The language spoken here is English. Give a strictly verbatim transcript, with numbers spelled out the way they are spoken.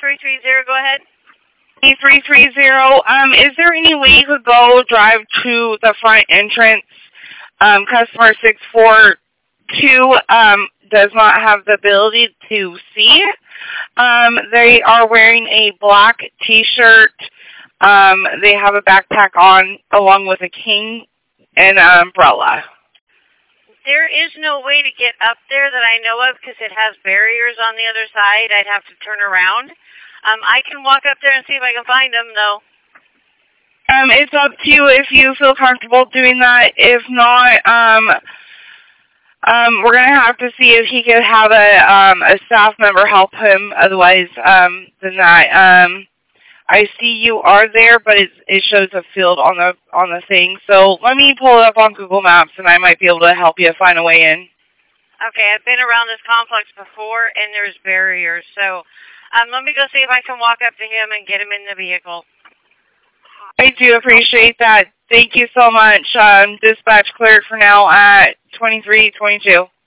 three three zero, go ahead. three three zero, um, is there any way you could go drive to the front entrance? Um, customer six four two um, does not have the ability to see. Um, they are wearing a black T-shirt. Um, they have a backpack on along with a cane and an umbrella. There is no way to get up there that I know of because it has barriers on the other side. I'd have to turn around. Um, I can walk up there and see if I can find them, though. Um, it's up to you if you feel comfortable doing that. If not, um, um, we're gonna have to see if he could have a um a staff member help him. Otherwise, um, than that, um, I see you are there, but it it shows a field on the on the thing. So let me pull it up on Google Maps, and I might be able to help you find a way in. Okay, I've been around this complex before, and there's barriers. So, um, let me go see if I can walk up to him and get him in the vehicle. I do appreciate that. Thank you so much. Um, dispatch cleared for now at twenty-three twenty-two.